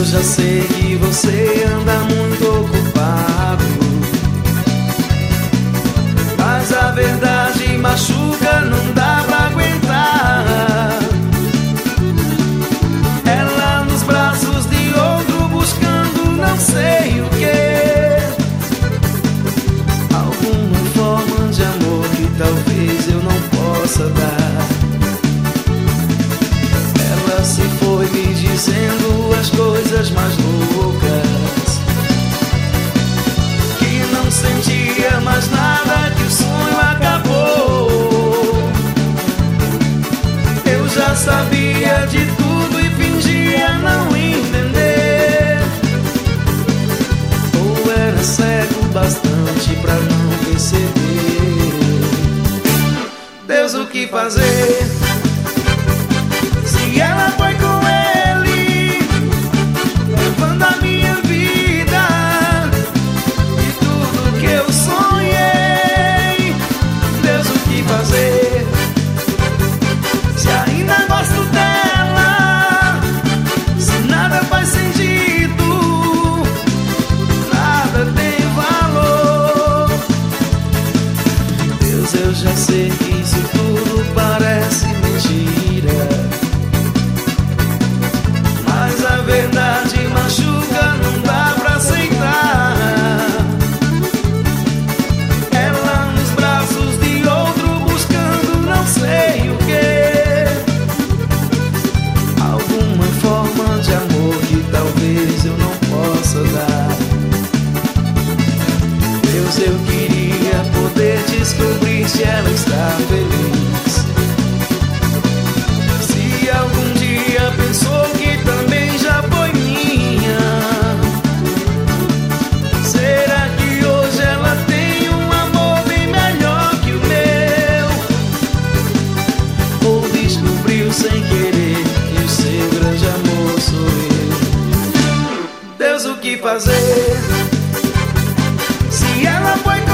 já sei que você anda muito ocupado, mas a verdade machuca, não dá pra aguentar. Ela nos braços de outro buscando não sei o que, alguma forma de amor que talvez eu não possa dar. Ela se foi me dizendo as coisas mais loucas, que não sentia mais nada, que o sonho acabou. Eu já sabia de tudo e fingia não entender, ou era cego bastante pra não perceber. Deus, o que fazer? Se ela foi com ele, levando a minha vida e tudo que eu sonhei. Deus, o que fazer? Se ainda gosto dela, se nada faz sentido, nada tem valor. Deus, eu já sei que isso tudo parece mentira, mas a verdade machuca, não dá pra aceitar. Ela nos braços de outro buscando não sei o que, alguma forma de amor que talvez eu não possa dar. Deus, eu queria poder descobrir se ela está feliz, se algum dia pensou que também já foi minha. Será que hoje ela tem um amor bem melhor que o meu, ou descobriu sem querer que o seu grande amor sou eu? Deus, o que fazer? Se ela foi